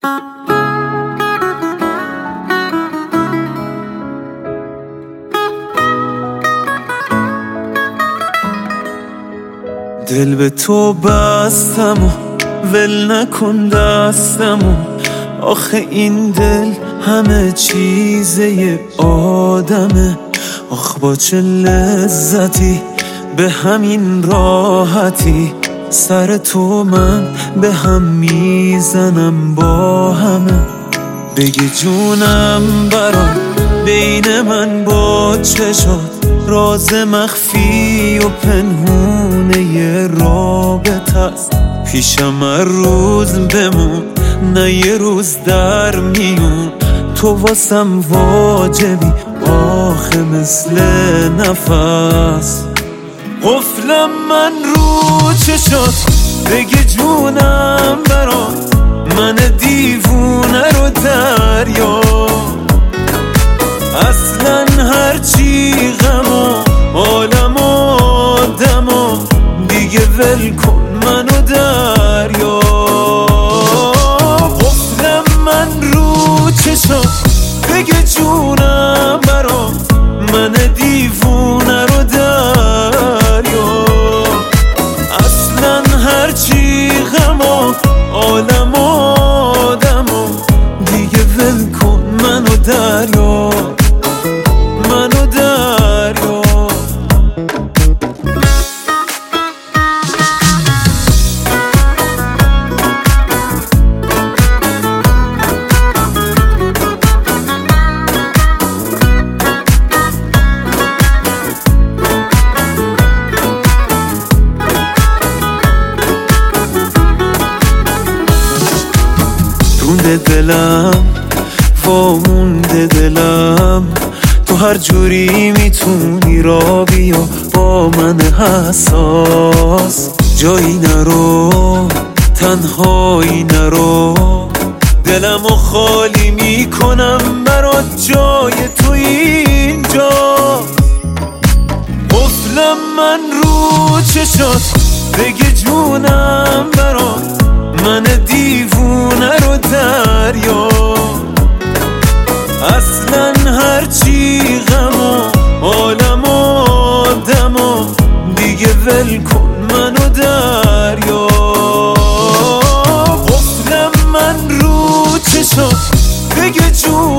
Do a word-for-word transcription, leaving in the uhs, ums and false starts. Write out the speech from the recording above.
دل به تو بستم و ول نکن دستم و آخه این دل همه چیزه آدمه. آخ با چه لذتی به همین راحتی سر تو من به هم میزنم با همه. بگی جونم برام بین من با چشات راز مخفی و پنهونه ی رابطه است. پیشم هر روز بمون نه یه روز در میون، تو واسم واجبی آخه مثل نفس. قفلم من رو چشات بگی جونم برات من دیوونه رو دریا. اصلا هرچی غم و عالم و آدم و دیگه ول کن منو دریا. قفلم من رو چشات بگه جونم برات من دیوونه رو دریا. اصلا هرچی غم و عالم و آدم و دیگه ول کن منو دریا منو دریا. رونده دلم وامونده دلم، تو هر جوری میتونی را بیا با من حساس. جایی نرو تنهایی نرو، دلمو خالی میکنم برات جای تو اینجا. قفلم من رو چشات بگه جونم برات من دیوونه رو دریا. اصلا هرچی غم و عالم و آدم و دیگه ول کن منو دریا. قفلم من رو چشات بگه جون